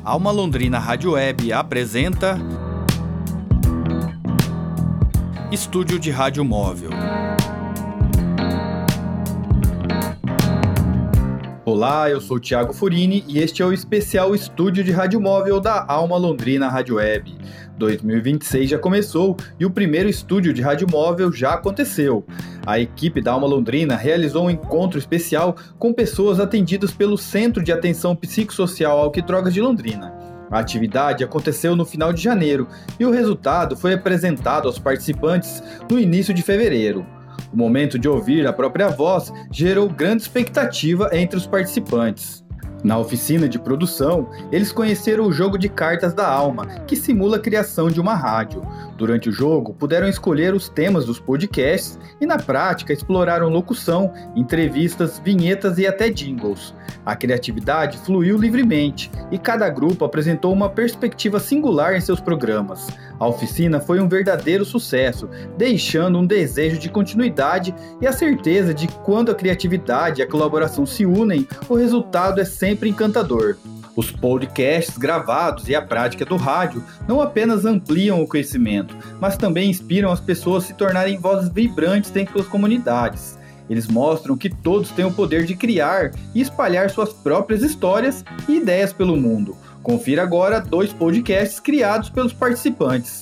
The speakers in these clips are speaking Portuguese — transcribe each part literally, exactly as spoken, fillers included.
Alma Londrina Rádio Web apresenta Estúdio de Rádio Móvel. Olá, eu sou o Thiago Furini e este é o especial Estúdio de Rádio Móvel da Alma Londrina Rádio Web. dois mil e vinte e seis já começou e o primeiro estúdio de rádio móvel já aconteceu. A equipe da Alma Londrina realizou um encontro especial com pessoas atendidas pelo Centro de Atenção Psicossocial Álcool e Drogas de Londrina. A atividade aconteceu no final de janeiro e o resultado foi apresentado aos participantes no início de fevereiro. O momento de ouvir a própria voz gerou grande expectativa entre os participantes. Na oficina de produção, eles conheceram o jogo de cartas da alma, que simula a criação de uma rádio. Durante o jogo, puderam escolher os temas dos podcasts e, na prática, exploraram locução, entrevistas, vinhetas e até jingles. A criatividade fluiu livremente e cada grupo apresentou uma perspectiva singular em seus programas. A oficina foi um verdadeiro sucesso, deixando um desejo de continuidade e a certeza de que quando a criatividade e a colaboração se unem, o resultado é sempre encantador. Os podcasts gravados e a prática do rádio não apenas ampliam o conhecimento, mas também inspiram as pessoas a se tornarem vozes vibrantes em suas comunidades. Eles mostram que todos têm o poder de criar e espalhar suas próprias histórias e ideias pelo mundo. Confira agora dois podcasts criados pelos participantes.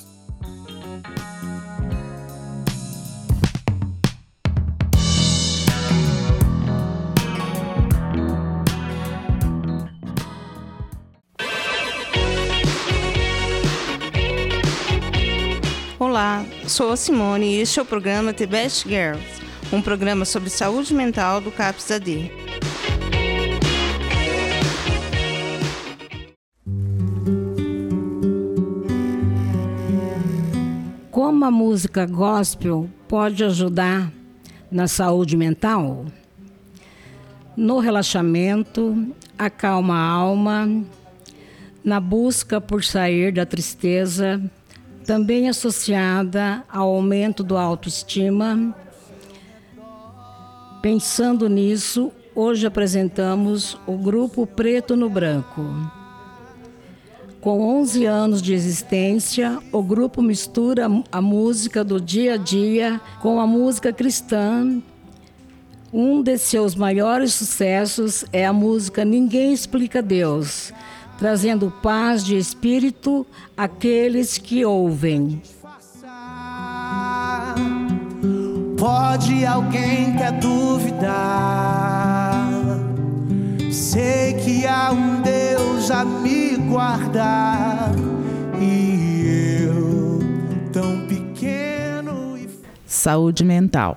Olá, sou a Simone e este é o programa The Best Girls, um programa sobre saúde mental do CAPS A D. Como a música gospel pode ajudar na saúde mental? No relaxamento, acalma a alma, na busca por sair da tristeza, também associada ao aumento da autoestima. Pensando nisso, hoje apresentamos o grupo Preto no Branco. Com onze anos de existência, o grupo mistura a música do dia a dia com a música cristã. Um de seus maiores sucessos é a música Ninguém Explica Deus, trazendo paz de espírito àqueles que ouvem. Pode alguém quer duvidar? Sei que há um Deus a me guardar e eu tão pequeno e... Saúde mental.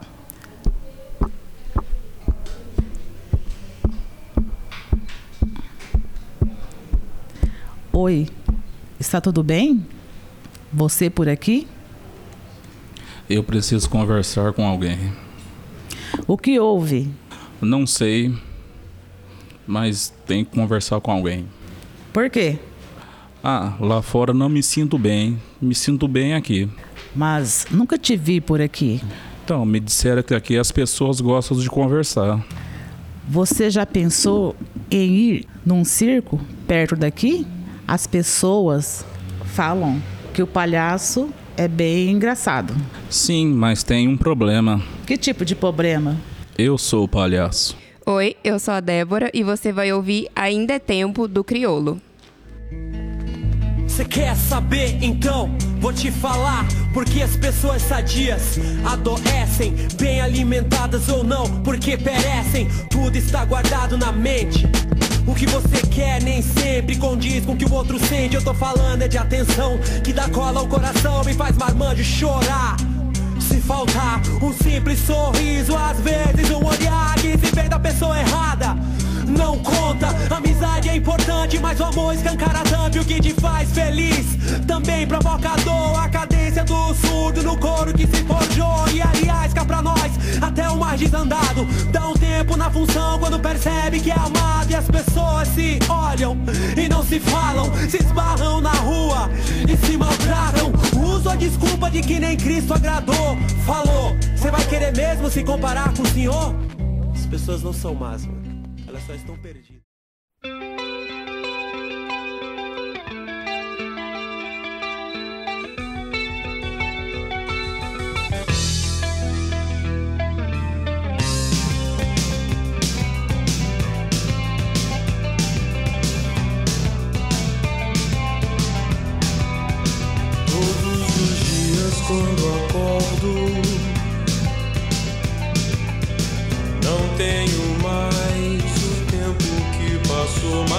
Oi, está tudo bem? Você por aqui? Eu preciso conversar com alguém. O que houve? Não sei, mas tenho que conversar com alguém. Por quê? Ah, lá fora não me sinto bem, me sinto bem aqui. Mas nunca te vi por aqui. Então, me disseram que aqui as pessoas gostam de conversar. Você já pensou em ir num circo perto daqui? As pessoas falam que o palhaço é bem engraçado. Sim, mas tem um problema. Que tipo de problema? Eu sou o palhaço. Oi, eu sou a Débora e você vai ouvir Ainda é Tempo, do Criolo. Você quer saber? Então vou te falar. Porque as pessoas sadias adoecem, bem alimentadas ou não, porque perecem. Tudo está guardado na mente. O que você quer nem sempre condiz com o que o outro sente. Eu tô falando é de atenção, que dá cola ao coração, me faz marmanjo chorar. Se faltar um simples sorriso, às vezes um olhar que se vê da pessoa errada não conta. Amizade é importante, mas o amor escancara tanto. O que te faz feliz também provoca dor. A cadência do surdo no coro que se forjou. E aliás, cá pra nós, até o mais desandado dá um tempo na função quando percebe que é amado. E as pessoas se olham e não se falam, se esbarram na rua e se maltratam. Uso a desculpa de que nem Cristo agradou. Falou, você vai querer mesmo se comparar com o Senhor? As pessoas não são más, mano. Elas só estão perdidas.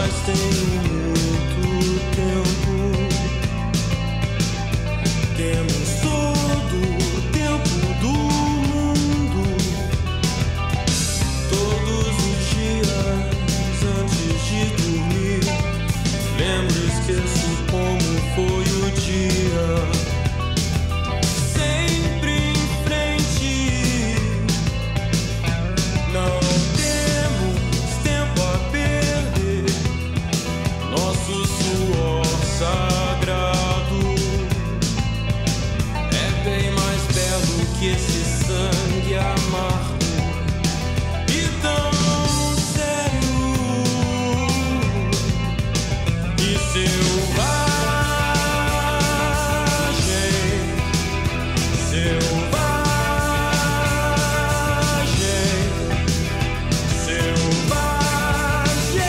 Mas tenho muito tempo. Temos todo o tempo do mundo. Todos os dias antes de dormir, lembro e esqueço como foi o dia. Sempre em frente. Não temos tempo a perder. Nosso suor sagrado é bem mais belo que esse sangue amargo e tão sério e selvagem, selvagem, selvagem.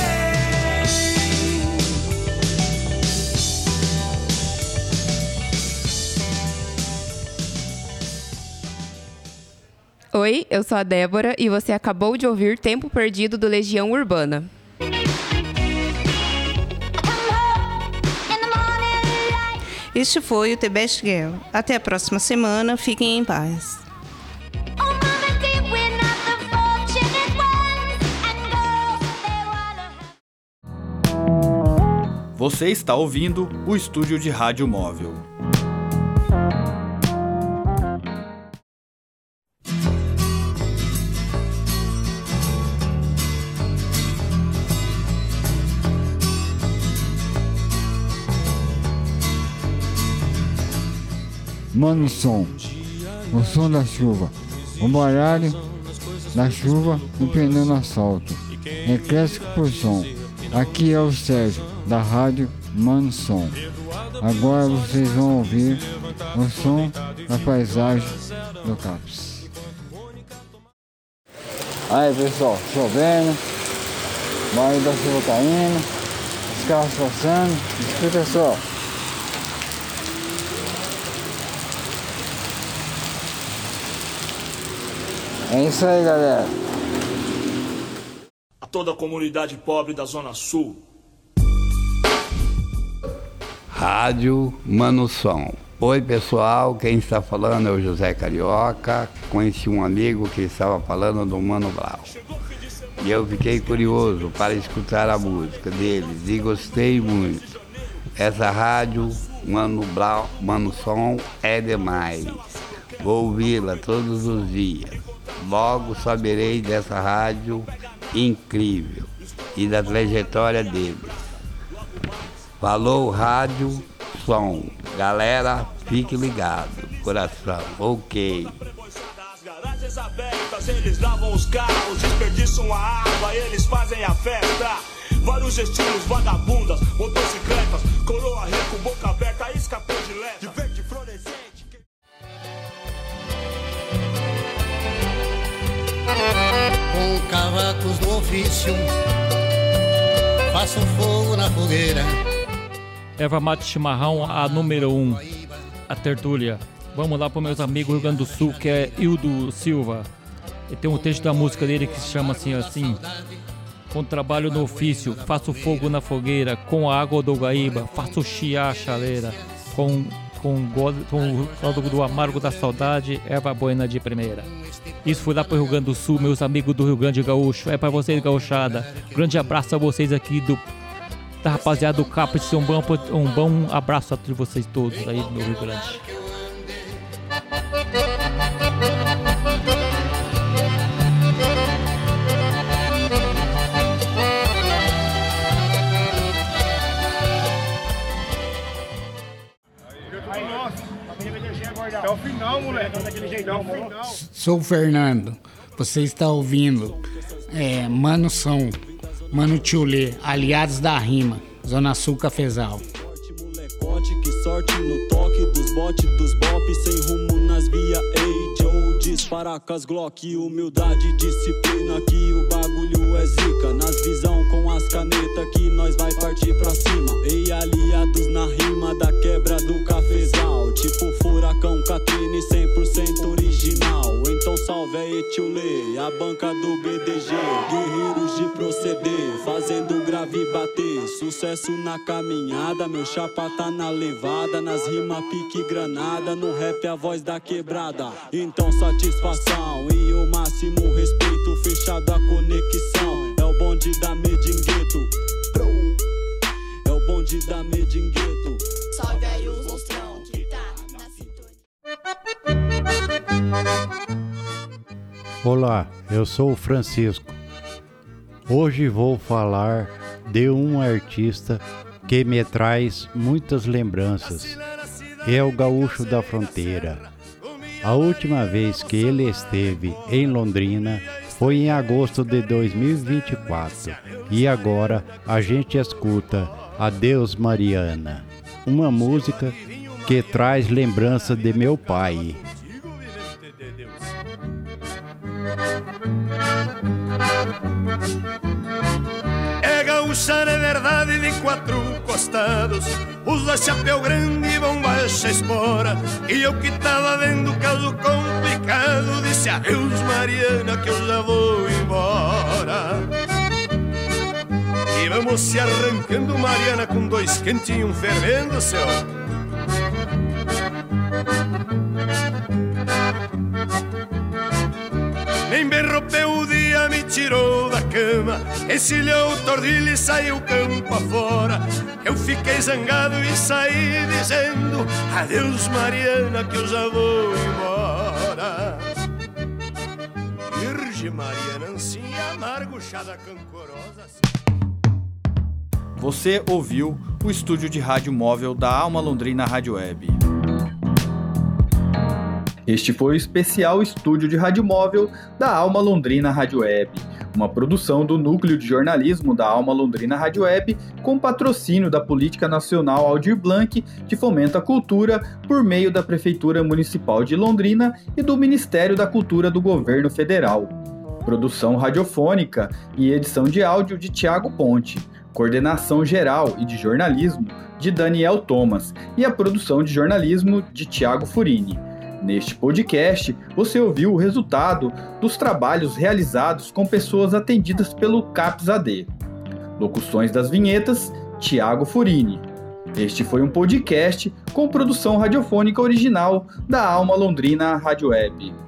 Oi, eu sou a Débora e você acabou de ouvir Tempo Perdido do Legião Urbana. Este foi o The Best Girl. Até a próxima semana. Fiquem em paz. Você está ouvindo o Estúdio de Rádio Móvel. Mano Som, o som da chuva, o baralho da chuva no pneu no asfalto. É clássico por som. Aqui é o Sérgio, da rádio Mano Som. Agora vocês vão ouvir o som da paisagem do CAPS. Aí pessoal, chovendo, o barulho da chuva caindo, os carros passando, escuta só. É isso aí, galera. A toda a comunidade pobre da Zona Sul. Rádio Mano Som. Oi, pessoal. Quem está falando é o José Carioca. Conheci um amigo que estava falando do Mano Brown. E eu fiquei curioso para escutar a música deles e gostei muito. Essa rádio Mano Brown, Mano Som é demais. Vou ouvi-la todos os dias. Logo saberei dessa rádio incrível e da trajetória deles. Falou, Rádio Som. Galera, fique ligado. Coração, ok. As garagens abertas, eles lavam os carros, desperdiçam a água, eles fazem a festa. Vários estilos, vagabundas, motocicletas, coroa rico, boca aberta, escapou de leve. De verde fluorescente. Com cavacos do ofício, faço fogo na fogueira. Erva mate chimarrão, a número um, a tertúlia. Vamos lá para meus amigos do Rio Grande do Sul, que é Hildo Silva. E tem um texto da música dele que se chama assim, assim: com trabalho no ofício, faço fogo na fogueira, com a água do Guaíba, faço chiar a chaleira, com com o caldo do amargo da saudade, erva buena de primeira. Isso foi lá pro Rio Grande do Sul, meus amigos do Rio Grande Gaúcho. É pra vocês, gauchada. Grande abraço a vocês aqui do da rapaziada do CAPS. Um bom, um bom abraço a todos vocês todos aí do Rio Grande. Até o final, moleque. Até o final. Sou o Fernando. Você está ouvindo é, Mano Som, Mano Tchulê, Aliados da Rima, Zona Sul Cafezal. Que sorte no toque dos botes, dos bop, sem rumo nas via. Ei, Joe, dispara com as Glock, humildade, disciplina, que o bagulho é zica. Nas visão com as canetas que nós vai partir pra cima. Ei, aliados na rima da quebra do cafezal, tipo furacão Katrina e cem por cento original. Então salve aí, Tchulê, a banca do B D G, guerreiros de proceder, fazendo grave deve bater. Sucesso na caminhada, meu chapa tá na levada. Nas rimas pique granada, no rap a voz da quebrada. Então satisfação e o máximo respeito. Fechado a conexão, é o bonde da Medingueto. É o bonde da Medingueto. Salve aí os monstrão que tá na sintonia. Olá, eu sou o Francisco. Hoje vou falar de um artista que me traz muitas lembranças. É o Gaúcho da Fronteira. A última vez que ele esteve em Londrina foi em agosto de dois mil e vinte e quatro. E agora a gente escuta Adeus Mariana, uma música que traz lembrança de meu pai. É gaúcha de verdade de quatro costados, usa chapéu grande e bombacha espora. E eu que tava vendo caso complicado, disse adeus Mariana que eu já vou embora. E vamos se arrancando Mariana com dois quentinhos fervendo, céu. Nem berropeu o dia, me tirou da cama, encilhou o tordilho e saiu campo afora. Eu fiquei zangado e saí dizendo adeus Mariana que eu já vou embora. Virgem Mariana, ansinha amargo, chada cancorosa assim. Você ouviu o estúdio de rádio móvel da Alma Londrina Rádio Web. Este foi o especial estúdio de rádio móvel da Alma Londrina Rádio Web, uma produção do Núcleo de Jornalismo da Alma Londrina Rádio Web, com patrocínio da Política Nacional Aldir Blanc de Fomento à Cultura, por meio da Prefeitura Municipal de Londrina e do Ministério da Cultura do Governo Federal. Produção radiofônica e edição de áudio de Tiago Ponte, coordenação geral e de jornalismo de Daniel Thomas e a produção de jornalismo de Tiago Furini. Neste podcast, você ouviu o resultado dos trabalhos realizados com pessoas atendidas pelo CAPS A D. Locuções das vinhetas, Tiago Furini. Este foi um podcast com produção radiofônica original da Alma Londrina Rádio Web.